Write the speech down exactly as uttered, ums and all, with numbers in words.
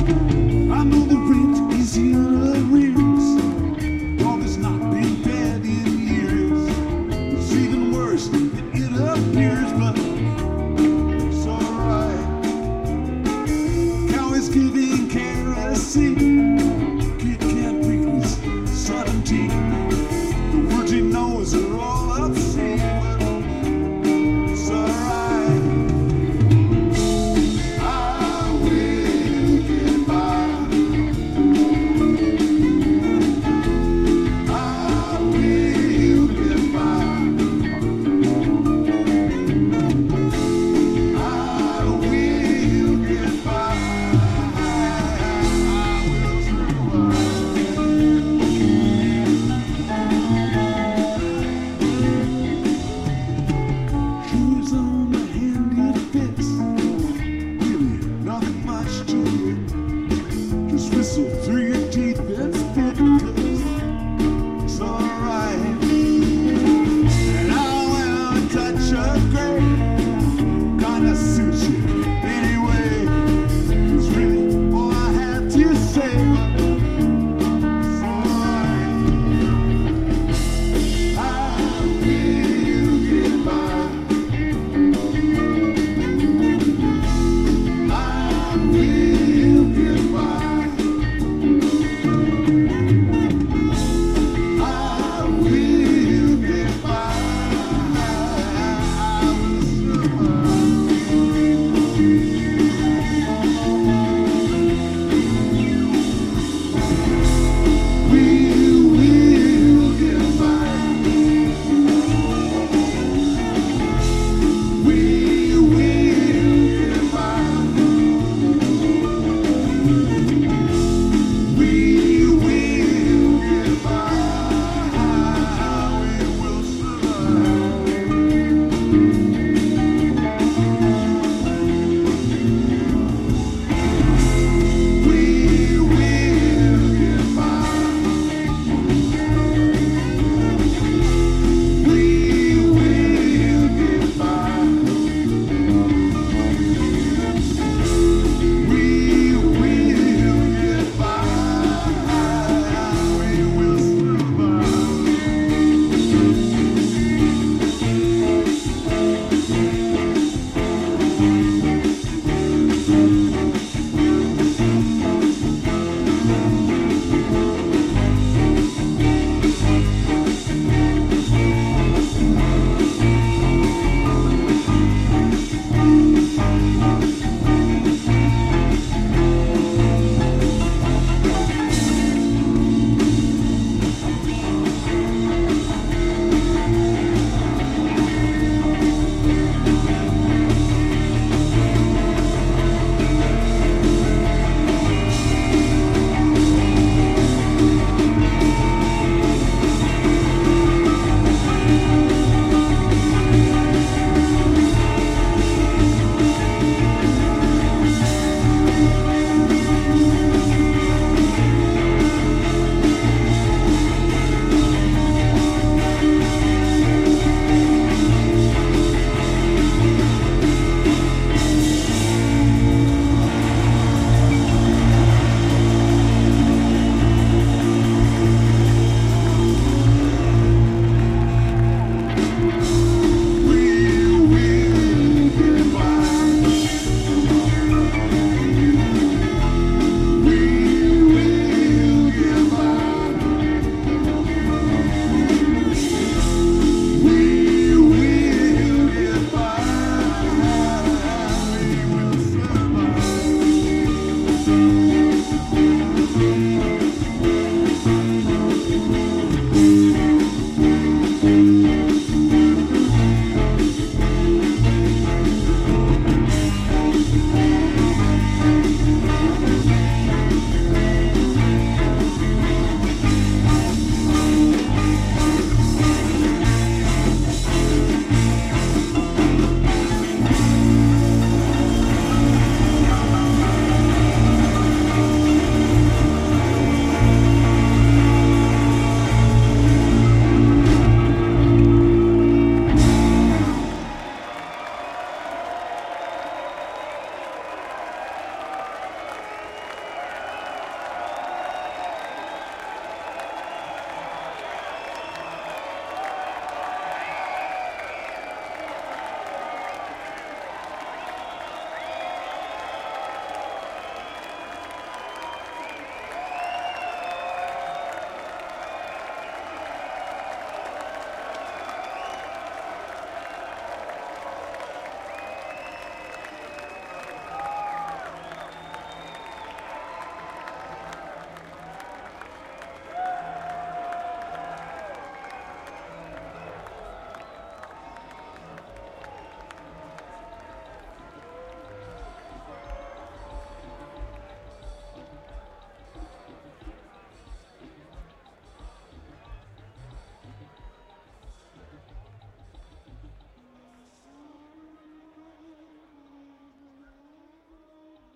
I know the rent is in arrears. All this not been bad in years. It's even worse than it appears, but it's alright. Cow is giving kerosene. Kid can't breathe his seventeen. The words he knows are all obscene, but it's alright. I will get by. I will get by. I will get by. I will survive. Shoes on the hand, it fits. Really, nothing much to it. Just whistle through your teeth and spit, 'cause it's alright. And I want a touch of gray, kinda suits you anyway. It's really all I have to say, but it's alright. I will get by. I will get by. I will get by. I will survive. We will get by. We will get by. We will get by. We will survive. We will get by. We will get by. We will get by. We will survive.